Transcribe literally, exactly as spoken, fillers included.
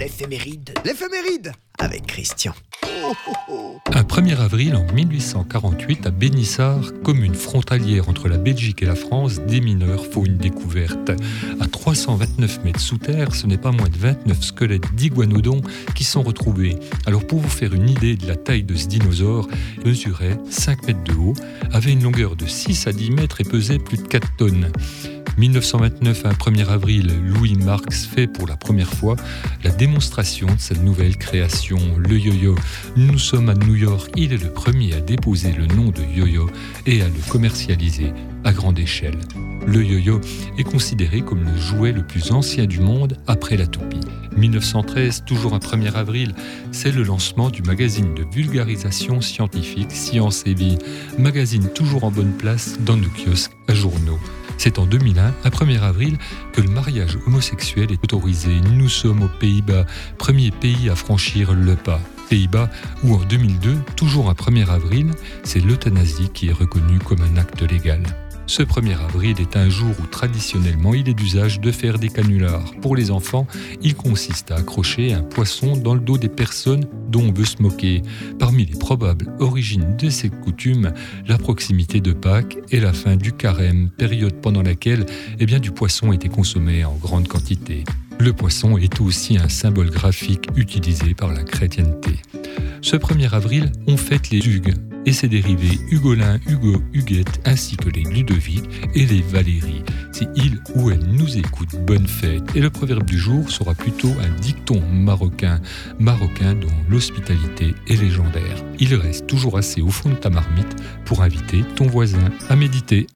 L'éphéméride. L'éphéméride avec Christian. Oh, oh, oh. Un premier avril en mille huit cent quarante-huit à Bénissart, commune frontalière entre la Belgique et la France, des mineurs font une découverte. À trois cent vingt-neuf mètres sous terre, ce n'est pas moins de vingt-neuf squelettes d'iguanodons qui sont retrouvés. Alors pour vous faire une idée de la taille de ce dinosaure, il mesurait cinq mètres de haut, avait une longueur de six à dix mètres et pesait plus de quatre tonnes. mille neuf cent vingt-neuf, un premier avril, Louis Marx fait pour la première fois la démonstration de cette nouvelle création, le yo-yo. Nous sommes à New York, il est le premier à déposer le nom de yo-yo et à le commercialiser à grande échelle. Le yo-yo est considéré comme le jouet le plus ancien du monde après la toupie. mille neuf cent treize, toujours un premier avril, c'est le lancement du magazine de vulgarisation scientifique Science et Vie, magazine toujours en bonne place dans nos kiosques à journaux. C'est en deux mille un, un premier avril, que le mariage homosexuel est autorisé. Nous sommes aux Pays-Bas, premier pays à franchir le pas. Pays-Bas, où en deux mille deux, toujours un premier avril, c'est l'euthanasie qui est reconnue comme un acte légal. Ce premier avril est un jour où traditionnellement il est d'usage de faire des canulars. Pour les enfants, il consiste à accrocher un poisson dans le dos des personnes dont on veut se moquer. Parmi les probables origines de cette coutume, la proximité de Pâques et la fin du carême, période pendant laquelle eh bien, du poisson était consommé en grande quantité. Le poisson est aussi un symbole graphique utilisé par la chrétienté. Ce premier avril, on fête les Hugues et ses dérivés Hugolin, Hugo, Huguette, ainsi que les Ludovic et les Valérie. Si il ou elle nous écoute, bonne fête. Et le proverbe du jour sera plutôt un dicton marocain, marocain dont l'hospitalité est légendaire. Il reste toujours assez au fond de ta marmite pour inviter ton voisin à méditer.